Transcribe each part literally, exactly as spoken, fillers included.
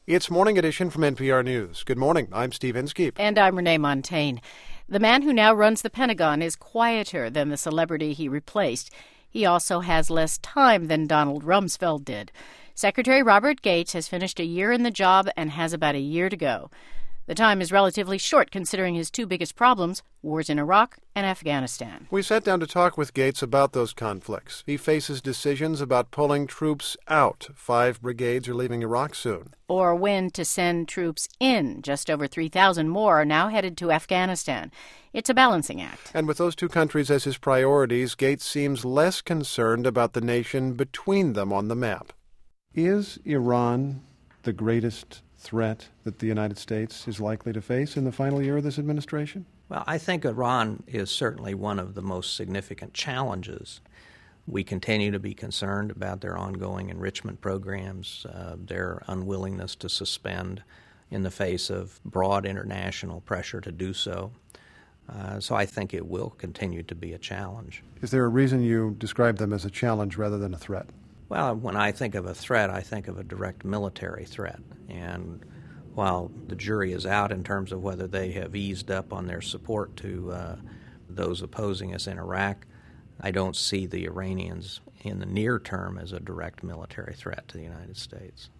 It's Morning Edition from N P R News. Good morning. I'm Steve Inskeep. And I'm Renee Montagne. The man who now runs the Pentagon is quieter than the celebrity he replaced. He also has less time than Donald Rumsfeld did. Secretary Robert Gates has finished a year in the job and has about a year to go. The time is relatively short considering his two biggest problems, wars in Iraq and Afghanistan. We sat down to talk with Gates about those conflicts. He faces decisions about pulling troops out. Five brigades are leaving Iraq soon. Or when to send troops in. Just over three thousand more are now headed to Afghanistan. It's a balancing act. And with those two countries as his priorities, Gates seems less concerned about the nation between them on the map. Is Iran the greatest threat that the United States is likely to face in the final year of this administration? Well, I think Iran is certainly one of the most significant challenges. We continue to be concerned about their ongoing enrichment programs, uh, their unwillingness to suspend in the face of broad international pressure to do so. Uh, so I think it will continue to be a challenge. Is there a reason you describe them as a challenge rather than a threat? Well, when I think of a threat, I think of a direct military threat. And while the jury is out in terms of whether they have eased up on their support to uh, those opposing us in Iraq, I don't see the Iranians in the near term as a direct military threat to the United States.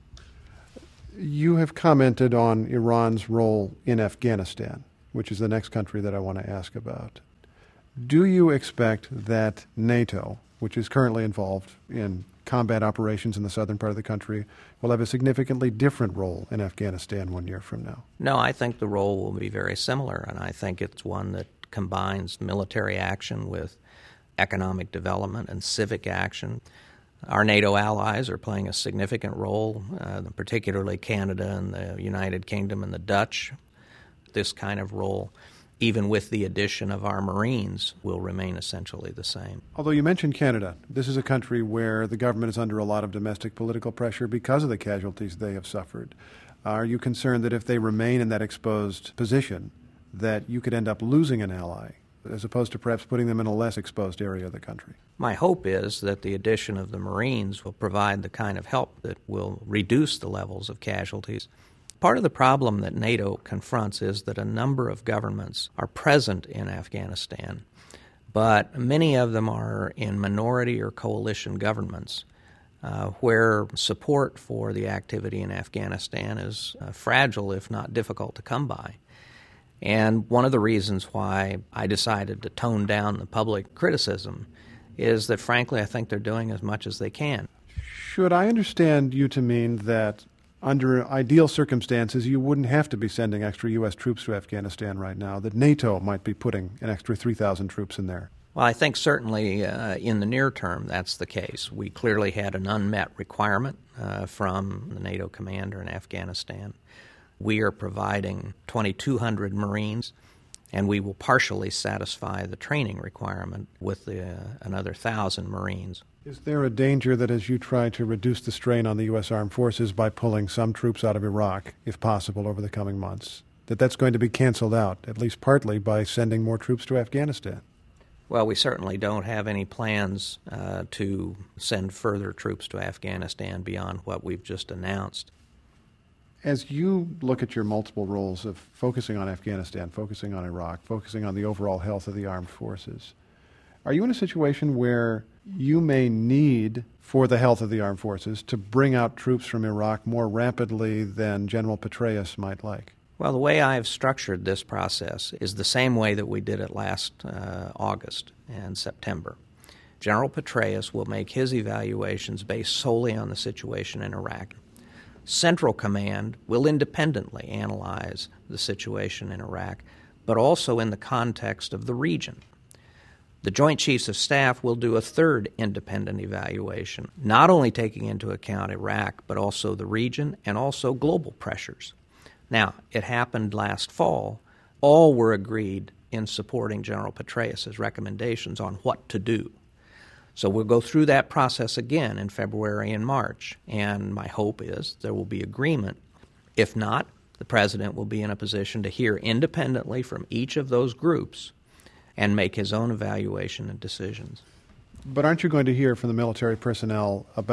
You have commented on Iran's role in Afghanistan, which is the next country that I want to ask about. Do you expect that NATO, which is currently involved in combat operations in the southern part of the country, will have a significantly different role in Afghanistan one year from now? No, I think the role will be very similar, and I think it's one that combines military action with economic development and civic action. Our NATO allies are playing a significant role, uh, particularly Canada and the United Kingdom and the Dutch. This kind of role, even with the addition of our Marines, will remain essentially the same. Although you mentioned Canada, this is a country where the government is under a lot of domestic political pressure because of the casualties they have suffered. Are you concerned that if they remain in that exposed position, that you could end up losing an ally, as opposed to perhaps putting them in a less exposed area of the country? My hope is that the addition of the Marines will provide the kind of help that will reduce the levels of casualties. Part of the problem that NATO confronts is that a number of governments are present in Afghanistan, but many of them are in minority or coalition governments uh, where support for the activity in Afghanistan is uh, fragile, if not difficult to come by. And one of the reasons why I decided to tone down the public criticism is that, frankly, I think they're doing as much as they can. Should I understand you to mean that under ideal circumstances, you wouldn't have to be sending extra U S troops to Afghanistan right now, that NATO might be putting an extra three thousand troops in there? Well, I think certainly uh, in the near term that's the case. We clearly had an unmet requirement uh, from the NATO commander in Afghanistan. We are providing twenty-two hundred Marines, and we will partially satisfy the training requirement with the, uh, another one thousand Marines. Is there a danger that as you try to reduce the strain on the U S Armed Forces by pulling some troops out of Iraq, if possible, over the coming months, that that's going to be canceled out, at least partly, by sending more troops to Afghanistan? Well, we certainly don't have any plans uh, to send further troops to Afghanistan beyond what we've just announced. As you look at your multiple roles of focusing on Afghanistan, focusing on Iraq, focusing on the overall health of the armed forces, are you in a situation where you may need, for the health of the armed forces, to bring out troops from Iraq more rapidly than General Petraeus might like? Well, the way I have structured this process is the same way that we did it last uh, August and September. General Petraeus will make his evaluations based solely on the situation in Iraq. Central Command will independently analyze the situation in Iraq, but also in the context of the region. The Joint Chiefs of Staff will do a third independent evaluation, not only taking into account Iraq, but also the region and also global pressures. Now, it happened last fall. All were agreed in supporting General Petraeus' recommendations on what to do. So we'll go through that process again in February and March, and my hope is there will be agreement. If not, the President will be in a position to hear independently from each of those groups and make his own evaluation and decisions. But aren't you going to hear from the military personnel about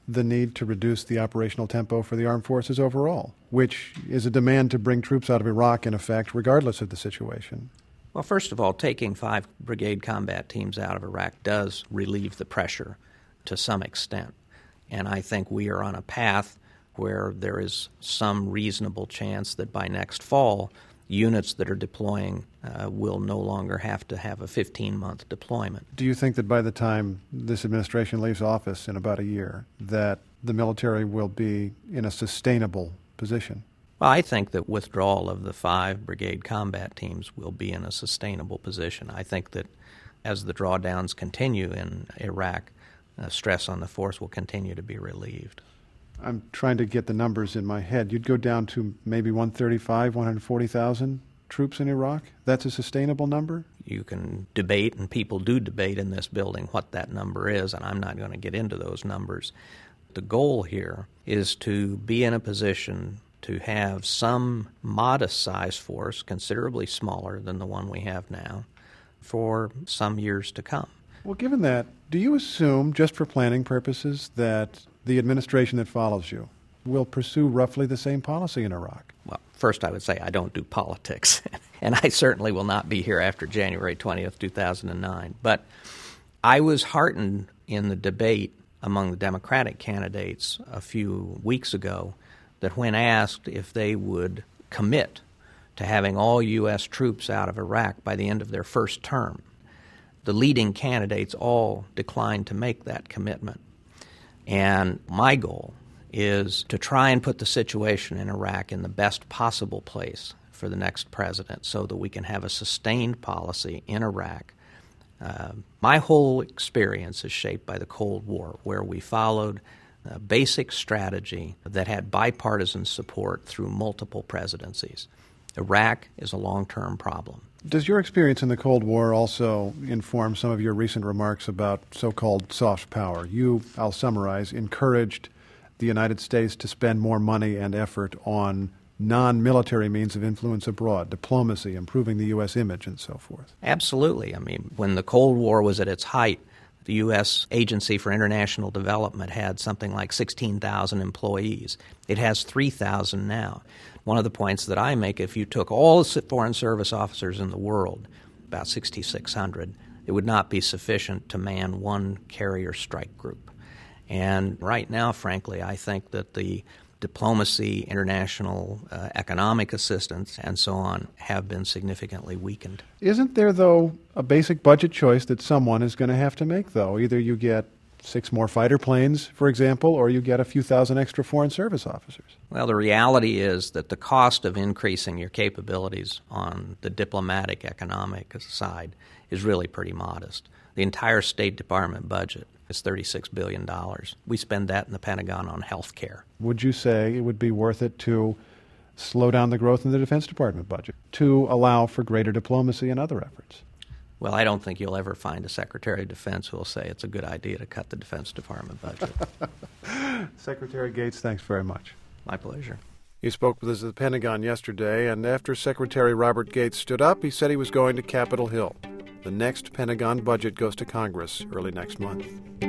the need to reduce the operational tempo for the armed forces overall, which is a demand to bring troops out of Iraq, in effect, regardless of the situation? Well, first of all, taking five brigade combat teams out of Iraq does relieve the pressure to some extent. And I think we are on a path where there is some reasonable chance that by next fall, units that are deploying uh, will no longer have to have a fifteen-month deployment. Do you think that by the time this administration leaves office in about a year, that the military will be in a sustainable position? Well, I think that withdrawal of the five brigade combat teams will be in a sustainable position. I think that as the drawdowns continue in Iraq, uh, stress on the force will continue to be relieved. I'm trying to get the numbers in my head. You'd go down to maybe one thirty-five, one hundred forty thousand troops in Iraq? That's a sustainable number? You can debate, and people do debate in this building, what that number is, and I'm not going to get into those numbers. The goal here is to be in a position to have some modest-sized force, considerably smaller than the one we have now, for some years to come. Well, given that, do you assume, just for planning purposes, that the administration that follows you will pursue roughly the same policy in Iraq? Well, first I would say I don't do politics, and I certainly will not be here after January twentieth, two thousand nine. But I was heartened in the debate among the Democratic candidates a few weeks ago that when asked if they would commit to having all U S troops out of Iraq by the end of their first term, the leading candidates all declined to make that commitment. And my goal is to try and put the situation in Iraq in the best possible place for the next president so that we can have a sustained policy in Iraq. Uh, my whole experience is shaped by the Cold War, where we followed a basic strategy that had bipartisan support through multiple presidencies. Iraq is a long-term problem. Does your experience in the Cold War also inform some of your recent remarks about so-called soft power? You, I'll summarize, encouraged the United States to spend more money and effort on non-military means of influence abroad, diplomacy, improving the U S image, and so forth. Absolutely. I mean, when the Cold War was at its height, the U S Agency for International Development had something like sixteen thousand employees. It has three thousand now. One of the points that I make, if you took all the Foreign Service officers in the world, about sixty-six hundred, it would not be sufficient to man one carrier strike group. And right now, frankly, I think that the diplomacy, international uh, economic assistance, and so on have been significantly weakened. Isn't there, though, a basic budget choice that someone is going to have to make, though? Either you get six more fighter planes, for example, or you get a few thousand extra Foreign Service officers. Well, the reality is that the cost of increasing your capabilities on the diplomatic, economic side is really pretty modest. The entire State Department budget is thirty-six billion dollars. We spend that in the Pentagon on health care. Would you say it would be worth it to slow down the growth in the Defense Department budget to allow for greater diplomacy and other efforts? Well, I don't think you'll ever find a Secretary of Defense who will say it's a good idea to cut the Defense Department budget. Secretary Gates, thanks very much. My pleasure. You spoke with us at the Pentagon yesterday, and after Secretary Robert Gates stood up, he said he was going to Capitol Hill. The next Pentagon budget goes to Congress early next month.